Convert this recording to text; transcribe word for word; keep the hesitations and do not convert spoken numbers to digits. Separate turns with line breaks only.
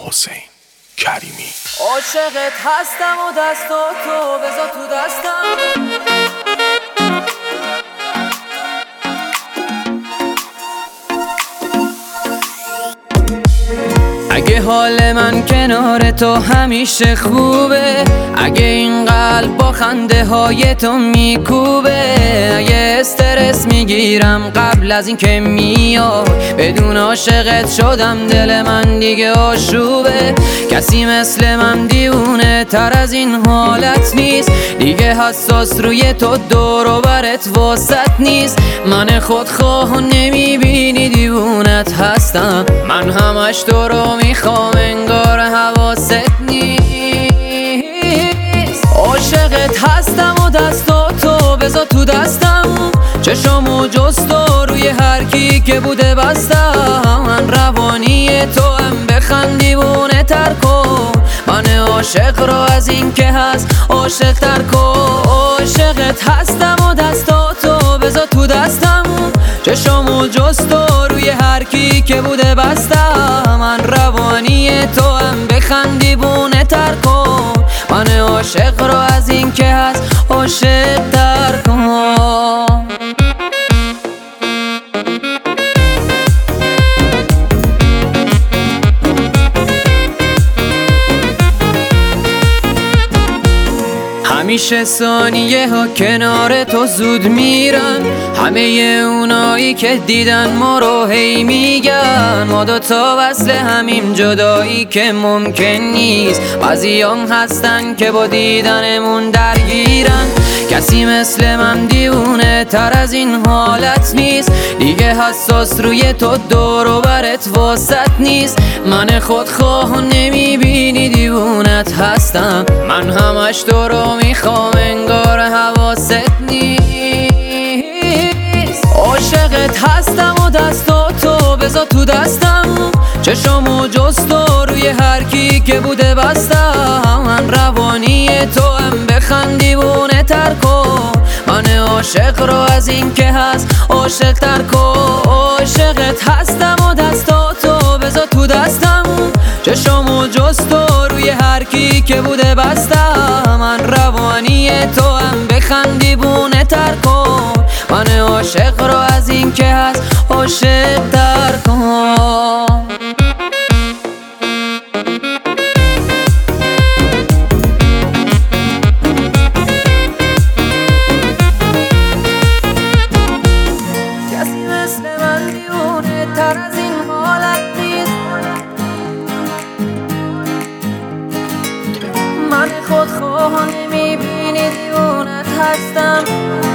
حسین کریمی.
عاشقت هستم و دستا تو بذار تو دستم. اگه حال من کنار تو همیشه خوبه، اگه این قلب با خنده های تو میکوبه، اگه استرس میگیرم قبل از این که میای، بدون عاشقت شدم دل من دیگه آشوبه. کسی مثل من دیونه تر از این حالت نیست، دیگه حساس روی تو دور و برت واسط نیست. من خودخواه و نمیبینی دیوونت هستم، من همش تو رو میخوام انگار حواست نیست. عاشقت هستم و دستا تو بذار تو دستم، چشامو جستو روی هر کی که بوده بستم. من روانی تو هم بخندیونه تر کن، من عاشق رو از این که هست عاشق تر کن. عاشقت هستم و دستا تو بذار تو دستم، چشامو جستو روی هر کی که بوده بستم. من روانی تو هم بخندیونه تر کن، من عاشق رو از این که هست عاشق تر کن. همیشه ثانیه ها کنار تو زود میرن، همه اونایی که دیدن ما رو هی میگن ما دوتا وصل همیم جدایی که ممکن نیست. بعضیام هستن که با دیدنمون درگیرن، کسی مثل من دیونه تر از این حالت نیست، دیگه حساس روی تو دور و برت واسط نیست. من خودخواه و نمیبینی دیوونت هستم، من همش تو رو میخوام انگار حواست نیست. عاشقت هستم و دستا تو بذار تو دستم، چشامو جستو روی هر کی که بوده بستم. من روانی تو هم بخندیونه تر کن، من عاشق رو از این که هست عاشق تر کن. عاشقت هستم و دستا تو بذار تو دستم، چشامو جستو روی هر کی که بوده بستم. من روانی تو هم بخندیونه تر کن، من عاشق رو از این که هست عاشق تر کن. کسی مثل من دیونه تر از این حالت نیست، من خودخواه نمیبینی دیوونت هستم.